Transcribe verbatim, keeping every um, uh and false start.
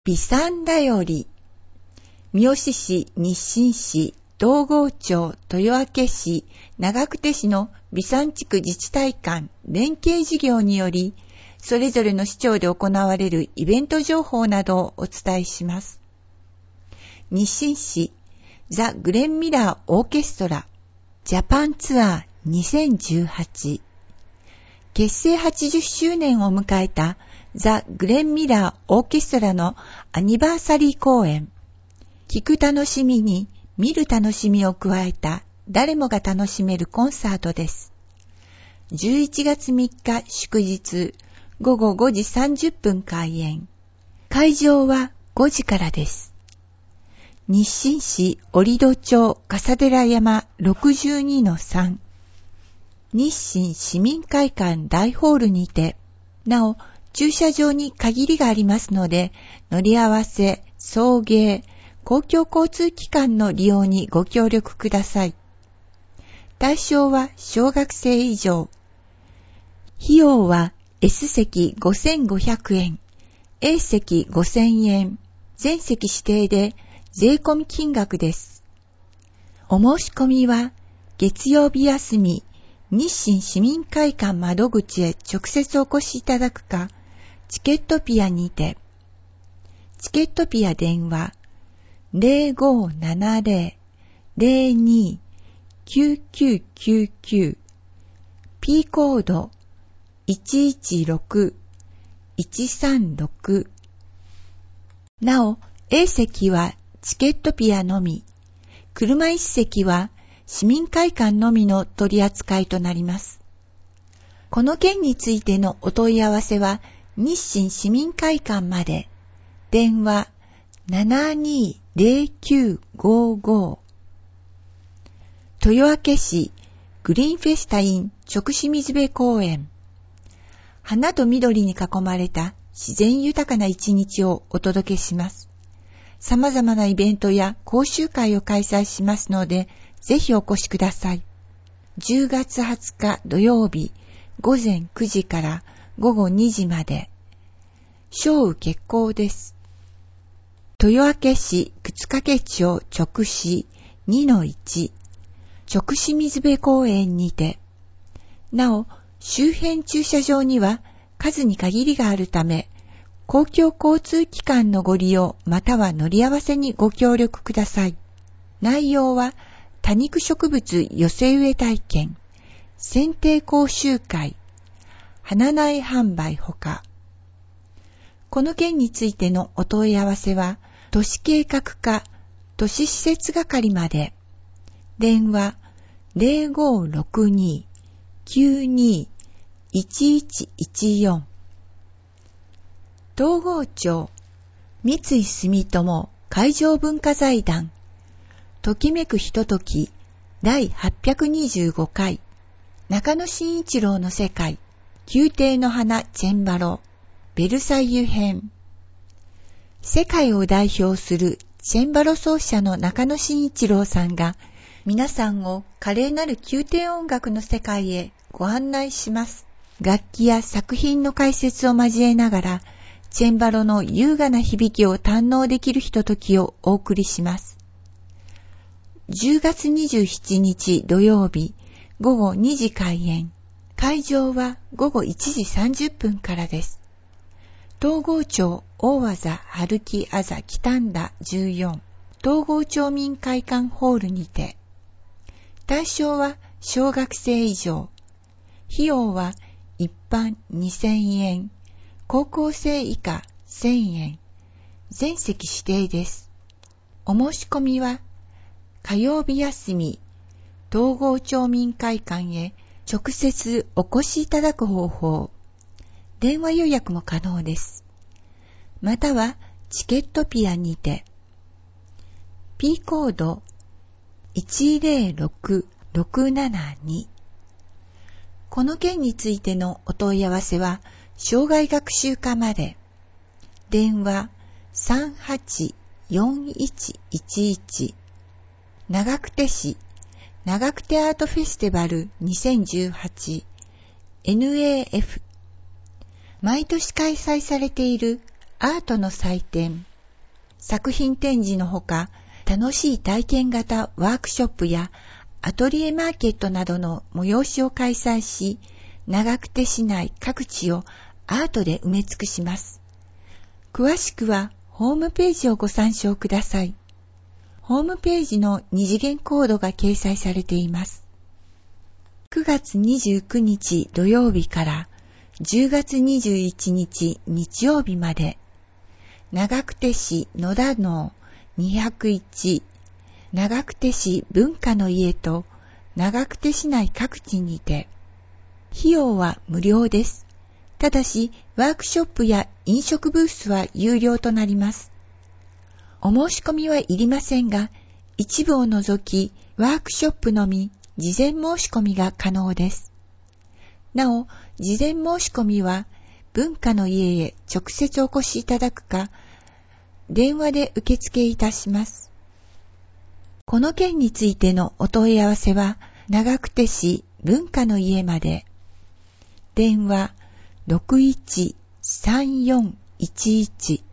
美産だより、三好市、日清市、東郷町、豊明市、長久手市の美産地区自治体間連携事業により、それぞれの市町で行われるイベント情報などをお伝えします。日清市、ザ・グレンミラーオーケストラ、ジャパンツアーにせんじゅうはち、結成はちじゅっしゅうねんを迎えたザ・グレンミラーオーケストラのアニバーサリー公演、聴く楽しみに見る楽しみを加えた誰もが楽しめるコンサートです。じゅういちがつみっか祝日、ごごごじさんじゅっぷん開演。会場はごじからです。日清市折戸町笠寺山 ろくじゅうにのさん、日清市民会館大ホールにて、なお駐車場に限りがありますので、乗り合わせ、送迎、公共交通機関の利用にご協力ください。対象は小学生以上。費用は S 席ごせんごひゃくえん、A 席ごせんえん、全席指定で税込み金額です。お申し込みは月曜日休み、日清市民会館窓口へ直接お越しいただくか、チケットピアにて。チケットピア電話 ゼロごななゼロ ゼロに きゅうきゅうきゅうきゅう P コードいちいちろく いちさんろく。なお A 席はチケットピアのみ、車いち席は市民会館のみの取り扱いとなります。この件についてのお問い合わせは日清市民会館まで。電話 ななにゼロきゅうごご。豊明市グリーンフェスタイン直清水辺公園。花と緑に囲まれた自然豊かな一日をお届けします。様々なイベントや講習会を開催しますので、ぜひお越しください。じゅうがつはつか土曜日、午前くじから午後にじまで。小雨決行です。豊明市沓掛町直市 にのいち 直清水辺公園にて。なお、周辺駐車場には数に限りがあるため、公共交通機関のご利用または乗り合わせにご協力ください。内容は多肉植物寄せ植え体験、剪定講習会、花苗販売ほか。この件についてのお問い合わせは、都市計画課都市施設係まで。電話 ゼロごろくに きゅうに いちいちいちよん。東郷町三井住友海上文化財団ときめくひとときだいはっぴゃくにじゅうごかい中野真一郎の世界宮廷の花チェンバロベルサイユ編。世界を代表するチェンバロ奏者の中野真一郎さんが皆さんを華麗なる宮廷音楽の世界へご案内します。楽器や作品の解説を交えながらチェンバロの優雅な響きを堪能できるひとときをお送りします。じゅうがつにじゅうしちにち土曜日ごごにじ開演。会場はごごいちじさんじゅっぷんからです。東郷町大技春木あざ北んだじゅうよん東郷町民会館ホールにて。対象は小学生以上。費用は一般にせんえん、高校生以下せんえん、全席指定です。お申し込みは火曜日休み、東郷町民会館へ直接お越しいただく方法。電話予約も可能です。またはチケットピアにて。P コードいちゼロろくろくななに。この件についてのお問い合わせは障害学習課まで。電話さんはちよんいちいちいち。長久手市長久手アートフェスティバルにせんじゅうはち エヌエーエフ。毎年開催されているアートの祭典作品展示のほか、楽しい体験型ワークショップやアトリエマーケットなどの催しを開催し、長久手市内各地をアートで埋め尽くします。詳しくはホームページをご参照ください。ホームページの二次元コードが掲載されています。くがつにじゅうくにち土曜日からじゅうがつにじゅういちにち日曜日まで、長久手市野田のにひゃくいち長久手市文化の家と長久手市内各地にて、費用は無料です。ただし、ワークショップや飲食ブースは有料となります。お申し込みはいりませんが、一部を除き、ワークショップのみ事前申し込みが可能です。なお、事前申し込みは、文化の家へ直接お越しいただくか、電話で受付いたします。この件についてのお問い合わせは、長久手市文化の家まで。電話 ろくいちさんよんいちいち